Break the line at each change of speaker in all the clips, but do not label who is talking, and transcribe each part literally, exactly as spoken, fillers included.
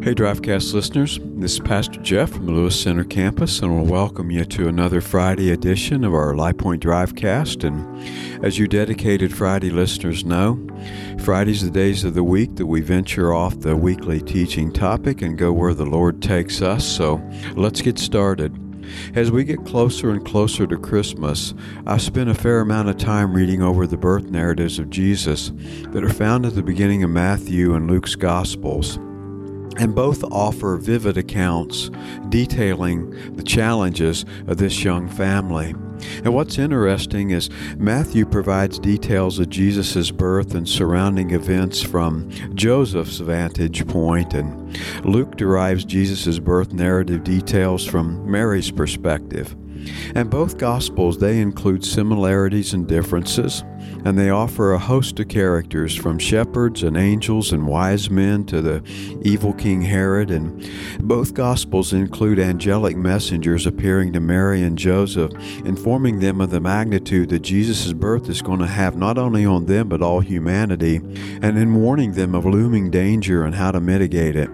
Hey Drivecast listeners, this is Pastor Jeff from the Lewis Center campus, and we'll welcome you to another Friday edition of our LifePoint Drivecast. And as you dedicated Friday listeners know, Fridays are the days of the week that we venture off the weekly teaching topic and go where the Lord takes us. So let's get started. As we get closer and closer to Christmas, I've spent a fair amount of time reading over the birth narratives of Jesus that are found at the beginning of Matthew and Luke's Gospels. And both offer vivid accounts detailing the challenges of this young family. And what's interesting is Matthew provides details of Jesus' birth and surrounding events from Joseph's vantage point, and Luke derives Jesus' birth narrative details from Mary's perspective. And both Gospels, they include similarities and differences, and they offer a host of characters from shepherds and angels and wise men to the evil King Herod. And both Gospels include angelic messengers appearing to Mary and Joseph, informing them of the magnitude that Jesus' birth is going to have not only on them but all humanity, and in warning them of looming danger and how to mitigate it.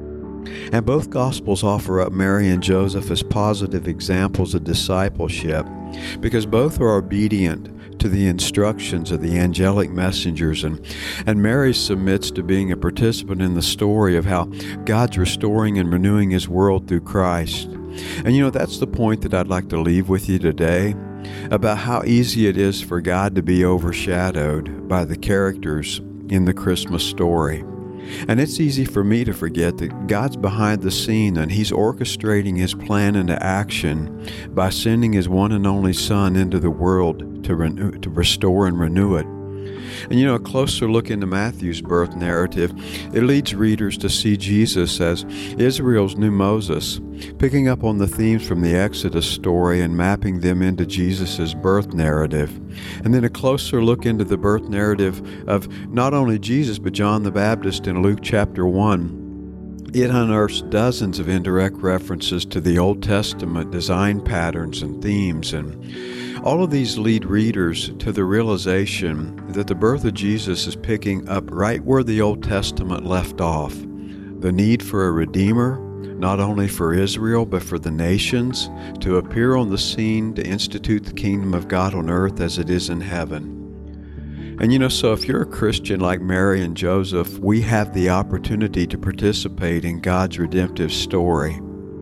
And both Gospels offer up Mary and Joseph as positive examples of discipleship, because both are obedient to the instructions of the angelic messengers, and, and Mary submits to being a participant in the story of how God's restoring and renewing His world through Christ. And you know, that's the point that I'd like to leave with you today, about how easy it is for God to be overshadowed by the characters in the Christmas story. And it's easy for me to forget that God's behind the scene and He's orchestrating His plan into action by sending His one and only Son into the world to renew, to restore and renew it. And you know, a closer look into Matthew's birth narrative, it leads readers to see Jesus as Israel's new Moses, picking up on the themes from the Exodus story and mapping them into Jesus' birth narrative. And then a closer look into the birth narrative of not only Jesus, but John the Baptist in Luke chapter one. It unearths dozens of indirect references to the Old Testament design patterns and themes, and all of these lead readers to the realization that the birth of Jesus is picking up right where the Old Testament left off. The need for a Redeemer, not only for Israel, but for the nations, to appear on the scene to institute the kingdom of God on earth as it is in heaven. And you know, so if you're a Christian like Mary and Joseph, we have the opportunity to participate in God's redemptive story.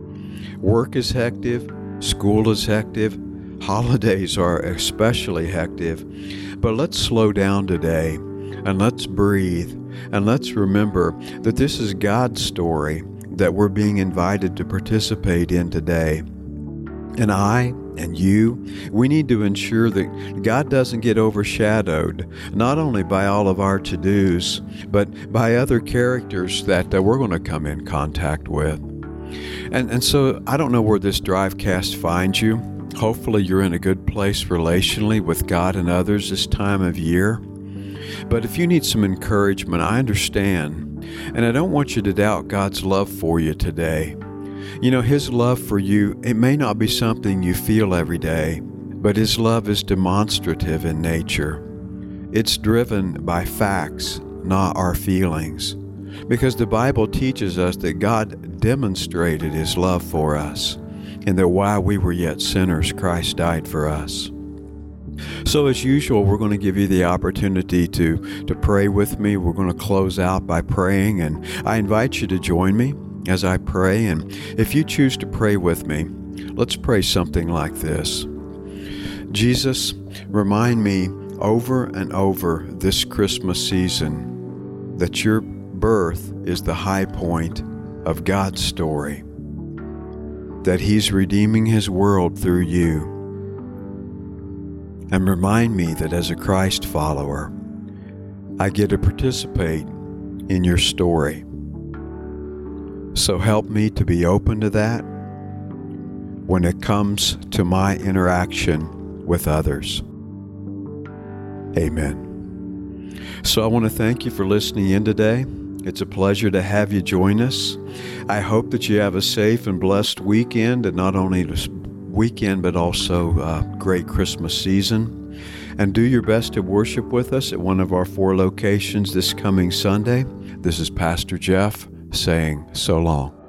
Work is hectic, school is hectic, holidays are especially hectic, but let's slow down today and let's breathe and let's remember that this is God's story that we're being invited to participate in today. And I and you, we need to ensure that God doesn't get overshadowed, not only by all of our to-dos, but by other characters that uh, we're going to come in contact with. And, and so I don't know where this Drivecast finds you. Hopefully you're in a good place relationally with God and others this time of year. But if you need some encouragement, I understand. And I don't want you to doubt God's love for you today. You know, His love for you, it may not be something you feel every day, but His love is demonstrative in nature. It's driven by facts, not our feelings. Because the Bible teaches us that God demonstrated His love for us, and that while we were yet sinners, Christ died for us. So as usual, we're going to give you the opportunity to, to pray with me. We're going to close out by praying, and I invite you to join me as I pray. And if you choose to pray with me, let's pray something like this. Jesus, remind me over and over this Christmas season that your birth is the high point of God's story, that He's redeeming His world through you. And remind me that as a Christ follower, I get to participate in your story. So help me to be open to that when it comes to my interaction with others. Amen. So I want to thank you for listening in today. It's a pleasure to have you join us. I hope that you have a safe and blessed weekend, and not only this weekend, but also a great Christmas season. And do your best to worship with us at one of our four locations this coming Sunday. This is Pastor Jeff saying so long.